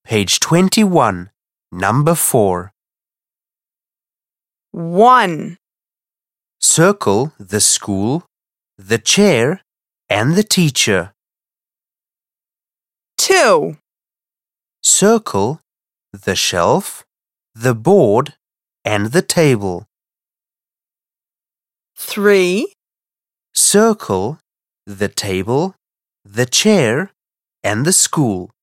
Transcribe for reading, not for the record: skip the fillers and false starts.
Page 21, number 4. 1, Circle the school, the chair, and the teacher. 2, Circle the shelf, the board, and the table. 3, Circle the table, the chair, and the school.